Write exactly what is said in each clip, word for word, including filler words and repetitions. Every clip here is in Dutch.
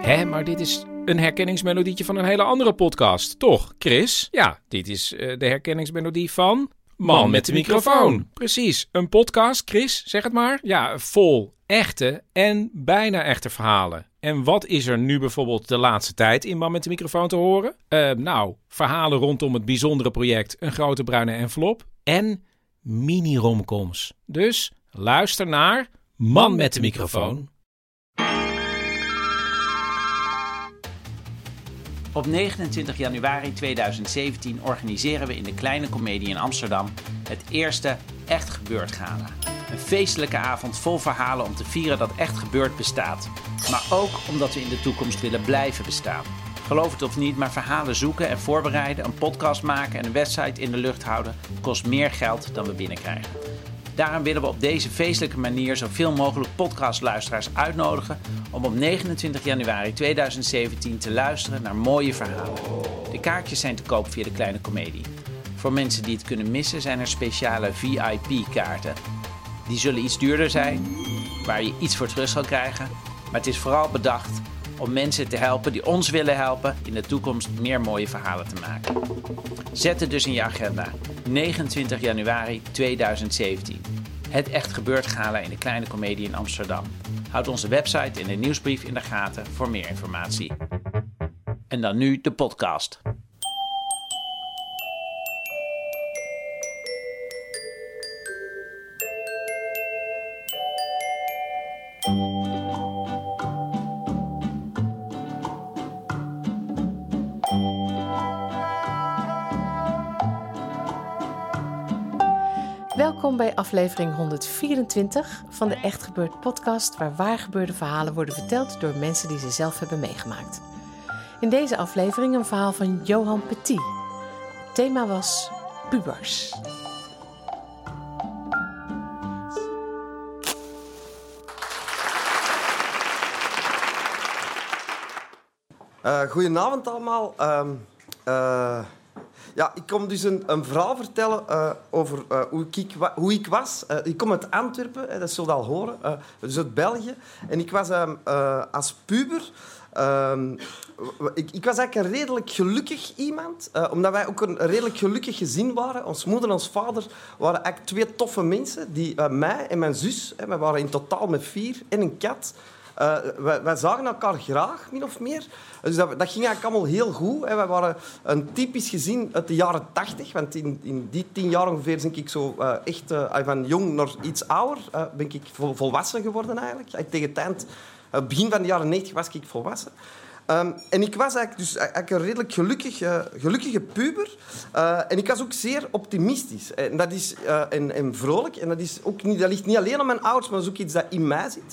Hé, maar dit is een herkenningsmelodietje van een hele andere podcast, toch, Chris? Ja, dit is uh, de herkenningsmelodie van Man met de microfoon. Precies, een podcast, Chris, zeg het maar. Ja, vol echte en bijna echte verhalen. En wat is er nu bijvoorbeeld de laatste tijd in Man met de microfoon te horen? Uh, nou, verhalen rondom het bijzondere project Een Grote Bruine Envelop en mini-romcoms. Dus luister naar Man met de microfoon. Op negenentwintig januari tweeduizend zeventien organiseren we in de Kleine Comedie in Amsterdam het eerste Echt Gebeurd Gala. Een feestelijke avond vol verhalen om te vieren dat Echt Gebeurd bestaat. Maar ook omdat we in de toekomst willen blijven bestaan. Geloof het of niet, maar verhalen zoeken en voorbereiden, een podcast maken en een website in de lucht houden kost meer geld dan we binnenkrijgen. Daarom willen we op deze feestelijke manier zoveel mogelijk podcastluisteraars uitnodigen om op negenentwintig januari tweeduizend zeventien te luisteren naar mooie verhalen. De kaartjes zijn te koop via de Kleine Comedie. Voor mensen die het kunnen missen zijn er speciale V I P-kaarten. Die zullen iets duurder zijn, waar je iets voor terug zal krijgen. Maar het is vooral bedacht om mensen te helpen die ons willen helpen in de toekomst meer mooie verhalen te maken. Zet het dus in je agenda. negenentwintig januari tweeduizend zeventien. Het Echt Gebeurd Gala in de Kleine Comedie in Amsterdam. Houd onze website en de nieuwsbrief in de gaten voor meer informatie. En dan nu de podcast. Welkom bij aflevering honderdvierentwintig van de Echt Gebeurd podcast, waar waargebeurde verhalen worden verteld door mensen die ze zelf hebben meegemaakt. In deze aflevering een verhaal van Johan Petit. Het thema was pubers. Uh, goedenavond allemaal. Uh, uh... Ja, ik kom dus een, een verhaal vertellen uh, over uh, hoe, ik, hoe ik was. Uh, ik kom uit Antwerpen, hè, dat zult je al horen, uh, dus uit België. En ik was uh, uh, als puber... Uh, ik, ik was eigenlijk een redelijk gelukkig iemand, uh, omdat wij ook een redelijk gelukkig gezin waren. Ons moeder en ons vader waren eigenlijk twee toffe mensen, die uh, mij en mijn zus, hè, wij waren in totaal met vier, en een kat. Uh, wij, wij zagen elkaar graag, min of meer. Dus dat, dat ging eigenlijk allemaal heel goed. Hè. Wij waren een typisch gezin uit de jaren tachtig. Want in, in die tien jaar ongeveer ben ik zo uh, echt uh, van jong naar iets ouder. Uh, ben ik vol, volwassen geworden eigenlijk. Uh, tegen het eind, uh, begin van de jaren negentig was ik volwassen. Um, en ik was eigenlijk, dus eigenlijk een redelijk gelukkig, uh, gelukkige puber. Uh, en ik was ook zeer optimistisch. En, dat is, uh, en, en vrolijk. En dat, is ook niet, dat ligt niet alleen aan mijn ouders, maar dat is ook iets dat in mij zit.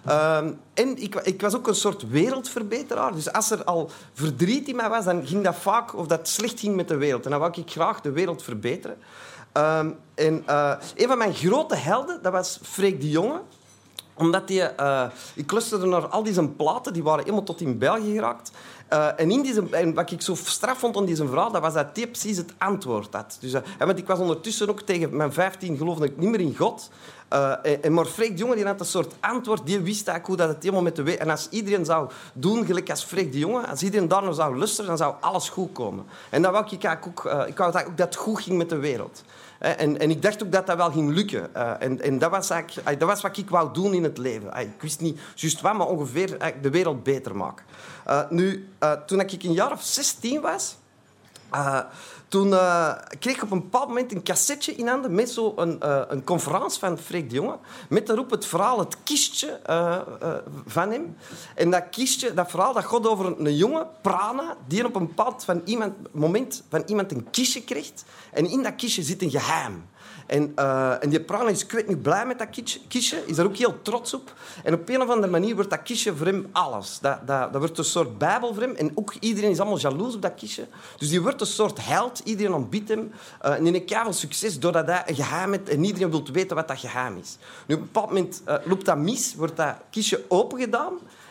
Um, en ik, ik was ook een soort wereldverbeteraar. Dus als er al verdriet in mij was, dan ging dat vaak of dat slecht ging met de wereld. En dan wou ik graag de wereld verbeteren. Um, en uh, een van mijn grote helden, dat was Freek de Jonge. Omdat die, uh, ik luisterde naar al die zijn platen, die waren helemaal tot in België geraakt. Uh, en, in die, en wat ik zo straf vond aan deze verhaal, dat was dat hij precies het antwoord had. Dus, uh, want ik was ondertussen ook tegen mijn vijftien, geloofde ik niet meer in God. Uh, en, en maar Freek de Jonge die had een soort antwoord, die wist eigenlijk hoe dat het helemaal met de wereld... En als iedereen zou doen, gelijk als Freek de Jonge, als iedereen daar nog zou luisteren, dan zou alles goed komen. En dat wou ik eigenlijk ook, uh, ik wou ook dat het goed ging met de wereld. Uh, en, en ik dacht ook dat dat wel ging lukken. Uh, en en dat, was eigenlijk, uh, dat was wat ik wou doen in het leven. Uh, ik wist niet juist wat, maar ongeveer uh, de wereld beter maken. Uh, nu, uh, toen ik een jaar of zestien was... Uh, toen uh, kreeg ik op een bepaald moment een cassetje in handen met zo een, uh, een conferentie van Freek de Jonge. Met daarop het verhaal, het kistje uh, uh, van hem. En dat kistje, dat verhaal, dat gaat over een, een jonge, Prana, die op een bepaald van iemand, moment van iemand een kistje krijgt. En in dat kistje zit een geheim. En, uh, en die Prana is ik weet niet blij met dat kistje, is er ook heel trots op. En op een of andere manier wordt dat kistje voor hem alles. Dat, dat, dat wordt een soort bijbel voor hem. En ook iedereen is allemaal jaloers op dat kistje. Dus die wordt een soort held. Iedereen aanbidt hem. Uh, en die heeft veel succes doordat hij een geheim heeft. En iedereen wil weten wat dat geheim is. Nu, op een bepaald moment uh, loopt dat mis, wordt dat kistje opengedaan.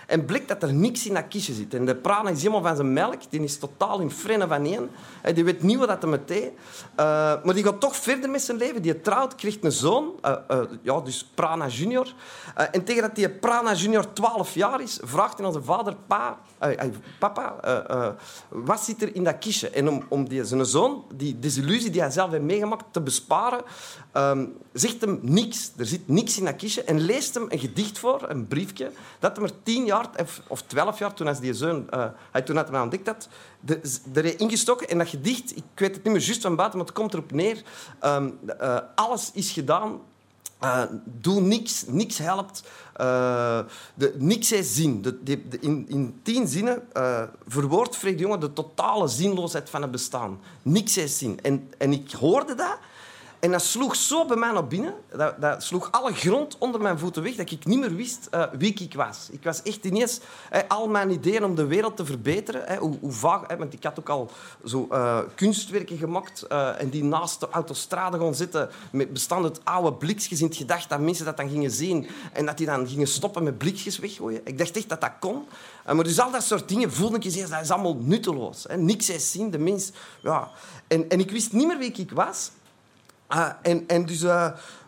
En blijkt dat er niks in dat kistje zit. En de prana is helemaal van zijn melk. Die is totaal in frennen van één. Die weet niet wat dat hem deed. Uh, maar die gaat toch verder met zijn leven. Die trouwt, krijgt een zoon. Uh, uh, ja, dus Prana junior. Uh, en tegen dat die Prana junior twaalf jaar is, vraagt hij aan zijn vader... Pa, uh, uh, papa, uh, uh, wat zit er in dat kistje? En om, om die, zijn zoon, die desillusie die hij zelf heeft meegemaakt, te besparen, um, zegt hem niks. Er zit niks in dat kistje. En leest hem een gedicht voor, een briefje, dat hem er tien jaar of twaalf jaar, toen hij die zoon uh, hij toen hij ontdekt had, de, er heeft ingestoken. En dat gedicht, ik weet het niet meer juist van buiten, maar het komt erop neer. Um, uh, alles is gedaan. Uh, doe niks, niks helpt. Uh, de, niks heeft zin. De, de, de, in, in tien zinnen uh, verwoordt Freek de Jonge de totale zinloosheid van het bestaan. Niks heeft zin. En, en ik hoorde dat. En dat sloeg zo bij mij naar binnen. Dat, dat sloeg alle grond onder mijn voeten weg, dat ik niet meer wist uh, wie ik was. Ik was echt ineens... Eh, al mijn ideeën om de wereld te verbeteren, eh, hoe, hoe vaag... Eh, want ik had ook al zo, uh, kunstwerken gemaakt uh, en die naast de autostrade gaan zitten, met bestand uit oude blikjes in het gedacht dat mensen dat dan gingen zien en dat die dan gingen stoppen met blikjes weggooien. Ik dacht echt dat dat kon. Uh, maar dus al dat soort dingen voelde ik eens, dat is allemaal nutteloos. Hè. Niks is zien, de mens... Ja. En, en ik wist niet meer wie ik was. Uh, en, en dus uh,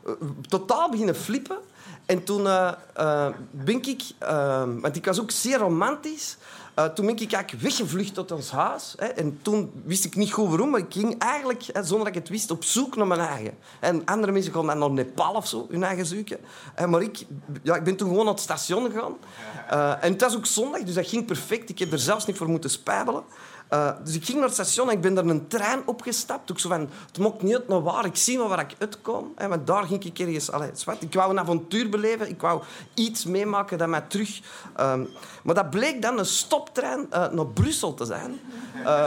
totaal beginnen flippen. En toen uh, uh, ben ik... Uh, want ik was ook zeer romantisch. Uh, toen ben ik eigenlijk weggevlucht tot ons huis. Hè. En toen wist ik niet goed waarom, maar ik ging eigenlijk, hè, zonder dat ik het wist, op zoek naar mijn eigen. En andere mensen gaan dan naar Nepal of zo, hun eigen zoeken. Uh, maar ik, ja, ik ben toen gewoon naar het station gegaan. Uh, en het was ook zondag, dus dat ging perfect. Ik heb er zelfs niet voor moeten spijbelen. Uh, dus ik ging naar het station en ik ben er een trein opgestapt. Ook zo van, het maakt niet uit naar waar, ik zie maar waar ik uitkom. Hè, want daar ging ik ergens... Allee, zwart. Ik wou een avontuur beleven, ik wou iets meemaken dat mij terug... Um, maar dat bleek dan een stoptrein uh, naar Brussel te zijn. Uh,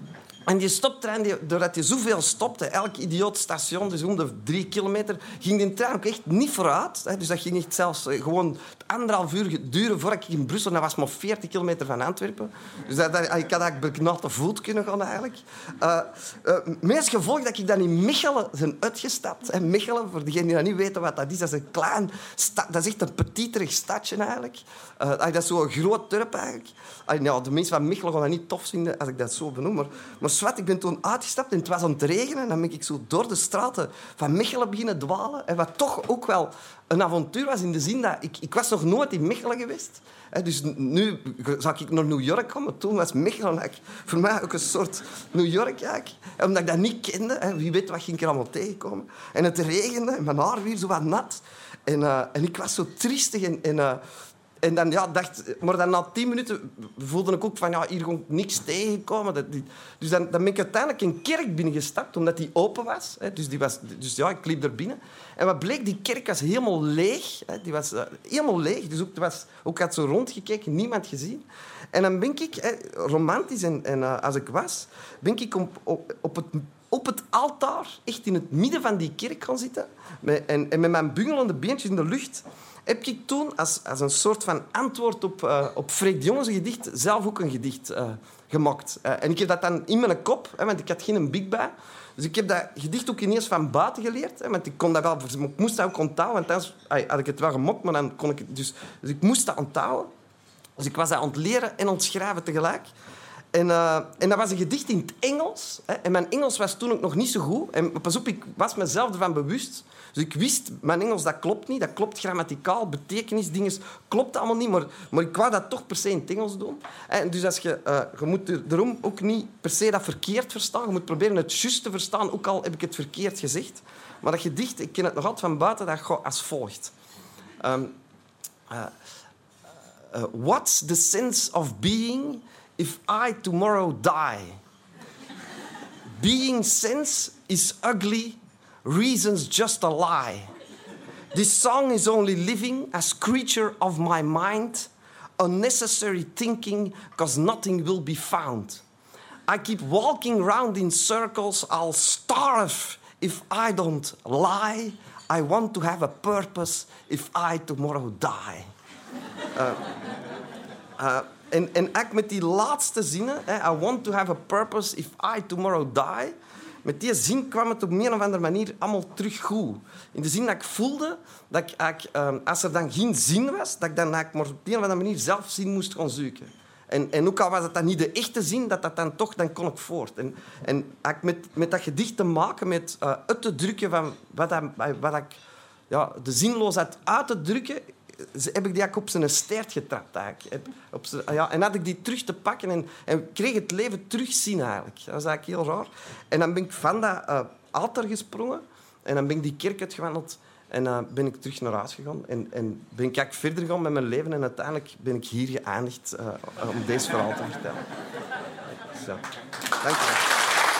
En die stoptrein, die, doordat je zoveel stopte, elk idioot station, dus om de drie kilometer, ging die trein ook echt niet vooruit. Hè. Dus dat ging echt zelfs uh, gewoon anderhalf uur duren voordat ik in Brussel... Dat was maar veertig kilometer van Antwerpen. Dus dat, dat, ik had eigenlijk beknald te voet kunnen gaan, eigenlijk. Uh, uh, meest gevolg dat ik dan in Mechelen ben uitgestapt. En Mechelen, voor degenen die dat niet weten wat dat is, dat is een klein... Sta- dat is echt een petiterig stadje, eigenlijk. Uh, dat is zo'n groot dorp, eigenlijk. Uh, nou, de mensen van Mechelen gaan dat niet tof vinden als ik dat zo benoem, maar... maar zwart, ik ben toen uitgestapt en het was aan het regenen. En dan ben ik zo door de straten van Mechelen beginnen dwalen. En wat toch ook wel een avontuur was in de zin dat... Ik, ik was nog nooit in Mechelen geweest. Dus nu zou ik naar New York komen. Toen was Mechelen voor mij ook een soort New York. Eigenlijk. Omdat ik dat niet kende. Wie weet wat ging ik er allemaal tegenkomen. En het regende en mijn haar weer zo wat nat. En, uh, en ik was zo triestig en... en uh, En dan, ja, dacht, maar dan na tien minuten voelde ik ook van, ja, hier kon ik niks tegenkomen. Dat, die, dus dan, dan ben ik uiteindelijk een kerk binnengestapt, omdat die open was. Hè. Dus, die was dus ja, ik liep er binnen. En wat bleek, die kerk was helemaal leeg. Hè. Die was uh, helemaal leeg. Dus ook, was, ook had zo rondgekeken, niemand gezien. En dan ben ik, hè, romantisch en, en uh, als ik was, ben ik op, op, op het... op het altaar, echt in het midden van die kerk gaan zitten. Met, en, en met mijn bungelende beentjes in de lucht... heb ik toen, als, als een soort van antwoord op, uh, op Freek de Jonge gedicht, zelf ook een gedicht uh, gemaakt. Uh, en ik heb dat dan in mijn kop, hè, want ik had geen big bij. Dus ik heb dat gedicht ook ineens van buiten geleerd. Hè, want ik, kon dat wel, ik moest dat ook onthouden, want anders ay, had ik het wel gemokt, maar dan kon ik het dus... Dus ik moest dat onthouden. Dus ik was dat aan het leren en aan het schrijven tegelijk. En, uh, en dat was een gedicht in het Engels. Hè. En mijn Engels was toen ook nog niet zo goed. En pas op, ik was mezelf ervan bewust. Dus ik wist, mijn Engels, dat klopt niet. Dat klopt grammaticaal, betekenis, dingen klopt allemaal niet. Maar, maar ik wou dat toch per se in het Engels doen. En dus als je, uh, je moet er, daarom ook niet per se dat verkeerd verstaan. Je moet proberen het juist te verstaan, ook al heb ik het verkeerd gezegd. Maar dat gedicht, ik ken het nog altijd van buiten, dat gaat als volgt. Um, uh, uh, what's the sense of being... if I tomorrow die? Being sense is ugly, reason's just a lie. This song is only living as creature of my mind, unnecessary thinking, cause nothing will be found. I keep walking round in circles, I'll starve if I don't lie. I want to have a purpose if I tomorrow die. Uh, uh, En, en eigenlijk met die laatste zinnen, hè, I want to have a purpose if I tomorrow die, met die zin kwam het op een of andere manier allemaal terug goed. In de zin dat ik voelde dat ik eigenlijk, uh, als er dan geen zin was, dat ik dan eigenlijk maar op een of andere manier zelf zin moest gaan zoeken. En, en ook al was het dan niet de echte zin, dat dat dan toch, dan kon ik voort. En, en met, met dat gedicht te maken, met uh, uit te drukken van wat, dat, wat ik ja, de zinloosheid uit te drukken, heb ik die op zijn staart getrapt. Eigenlijk. Op zijn, ja, en had ik die terug te pakken en, en kreeg het leven terugzien eigenlijk. Dat was eigenlijk heel raar. En dan ben ik van dat uh, altaar gesprongen en dan ben ik die kerk uitgewandeld en uh, ben ik terug naar huis gegaan. En, en ben ik eigenlijk verder gegaan met mijn leven en uiteindelijk ben ik hier geëindigd uh, om deze verhaal te vertellen. Zo. Dank je wel.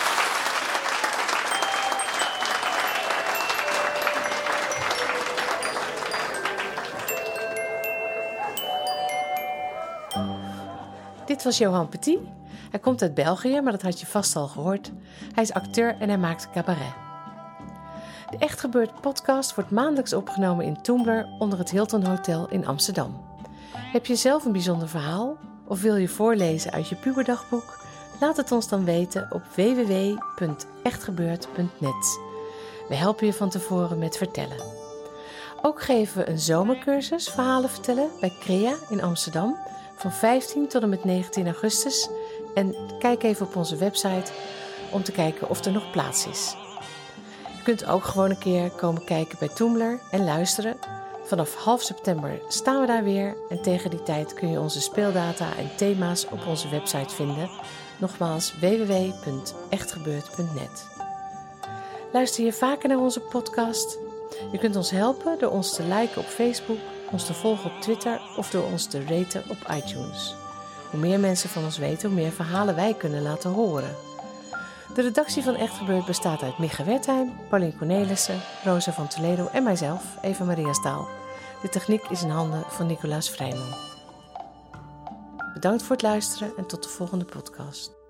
Dit was Johan Petit. Hij komt uit België, maar dat had je vast al gehoord. Hij is acteur en hij maakt cabaret. De Echt Gebeurd podcast wordt maandelijks opgenomen in Toomler onder het Hilton Hotel in Amsterdam. Heb je zelf een bijzonder verhaal of wil je voorlezen uit je puberdagboek? Laat het ons dan weten op w w w punt echtgebeurd punt net. We helpen je van tevoren met vertellen. Ook geven we een zomercursus verhalen vertellen bij Crea in Amsterdam van vijftien tot en met negentien augustus. En kijk even op onze website om te kijken of er nog plaats is. Je kunt ook gewoon een keer komen kijken bij Toomler en luisteren. Vanaf half september staan we daar weer en tegen die tijd kun je onze speeldata en thema's op onze website vinden. Nogmaals w w w punt echtgebeurd punt net. Luister je vaker naar onze podcast? Je kunt ons helpen door ons te liken op Facebook, ons te volgen op Twitter of door ons te raten op iTunes. Hoe meer mensen van ons weten, hoe meer verhalen wij kunnen laten horen. De redactie van Echt Gebeurd bestaat uit Micha Wertheim, Paulien Cornelissen, Rosa van Toledo en mijzelf, Eva Maria Staal. De techniek is in handen van Nicolaas Vrijman. Bedankt voor het luisteren en tot de volgende podcast.